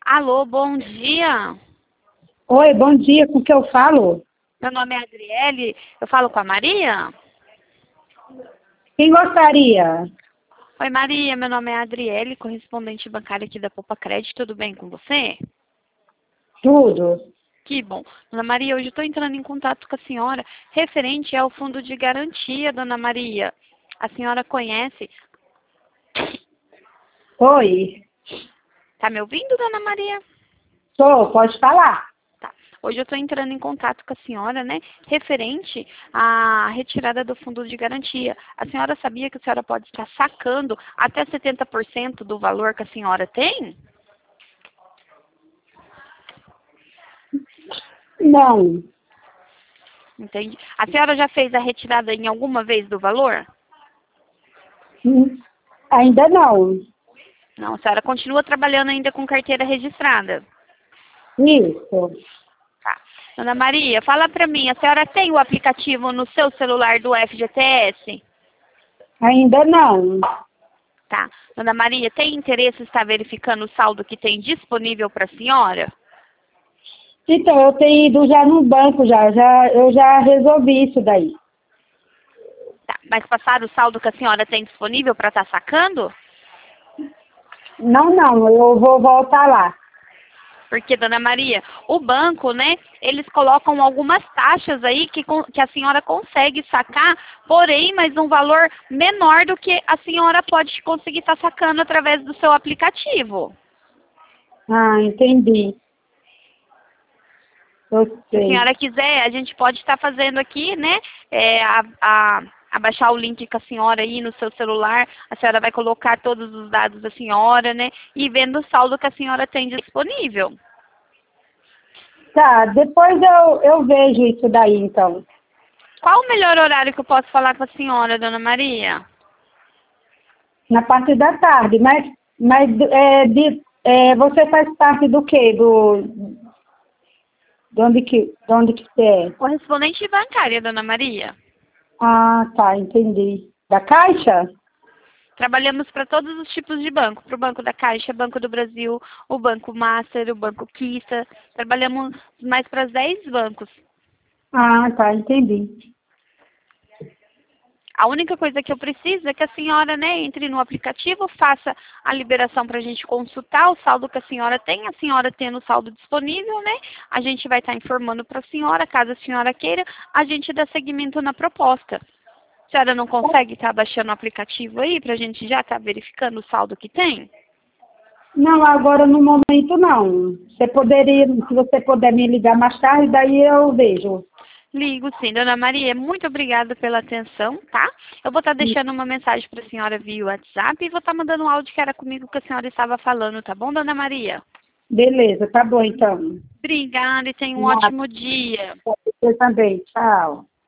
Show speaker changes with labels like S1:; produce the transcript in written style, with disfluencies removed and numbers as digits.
S1: Alô, bom dia.
S2: Oi, bom dia, com que eu falo?
S1: Meu nome é Adriele, eu falo com a Maria?
S2: Quem gostaria?
S1: Oi, Maria, meu nome é Adriele, correspondente bancária aqui da Poupa Crédito, tudo bem com você?
S2: Tudo.
S1: Que bom. Dona Maria, hoje eu estou entrando em contato com a senhora referente ao fundo de garantia, Dona Maria. A senhora conhece?
S2: Oi,
S1: Tá me ouvindo, Dona Maria?
S2: pode falar.
S1: Tá. Hoje eu estou entrando em contato com a senhora, né, referente à retirada do fundo de garantia. A senhora sabia que a senhora pode estar sacando até 70% do valor que a senhora tem?
S2: Não,
S1: Entende? A senhora já fez a retirada em alguma vez do valor?
S2: hum, ainda não.
S1: Não, a senhora continua trabalhando ainda com carteira registrada.
S2: Isso,
S1: Tá. Dona Maria, fala pra mim, a senhora tem o aplicativo no seu celular do FGTS?
S2: ainda não.
S1: Tá. Dona Maria, tem interesse em estar verificando o saldo que tem disponível para a senhora?
S2: Então, eu tenho ido já no banco, eu já resolvi isso daí.
S1: Tá. Mas passar o saldo que a senhora tem disponível para estar sacando?
S2: Não, eu vou voltar lá.
S1: Porque, Dona Maria, o banco, né, eles colocam algumas taxas aí que a senhora consegue sacar, porém, mas um valor menor do que a senhora pode conseguir estar sacando através do seu aplicativo.
S2: Ah, entendi. Eu
S1: Se a
S2: sei.
S1: senhora quiser, a gente pode estar fazendo aqui, né, abaixar o link com a senhora aí no seu celular, a senhora vai colocar todos os dados da senhora, né, e vendo o saldo que a senhora tem disponível.
S2: Tá, depois eu vejo isso daí, então.
S1: Qual o melhor horário que eu posso falar com a senhora, Dona Maria?
S2: Na parte da tarde, você faz parte do quê? De onde que você é?
S1: Correspondente bancária, Dona Maria.
S2: Ah, tá, entendi. Da Caixa?
S1: Trabalhamos para todos os tipos de banco, para o Banco da Caixa, Banco do Brasil, o Banco Master, o Banco Kista. Trabalhamos mais para 10 bancos.
S2: Ah, tá, entendi.
S1: A única coisa que eu preciso é que a senhora, né, entre no aplicativo, faça a liberação para a gente consultar o saldo que a senhora tem. A senhora tendo o saldo disponível, né, a gente vai estar informando para a senhora, caso a senhora queira, a gente dá seguimento na proposta. A senhora não consegue estar baixando o aplicativo aí para a gente já estar verificando o saldo que tem?
S2: Não, agora no momento não. Se você puder me ligar mais tarde, daí eu vejo.
S1: Ligo sim, Dona Maria. Muito obrigada pela atenção, tá? Eu vou estar deixando uma mensagem para a senhora via WhatsApp e vou estar mandando um áudio que era comigo que a senhora estava falando, tá bom, Dona Maria?
S2: Beleza, tá bom então.
S1: Obrigada e tenha um
S2: Nada,
S1: ótimo dia.
S2: você também. Tchau.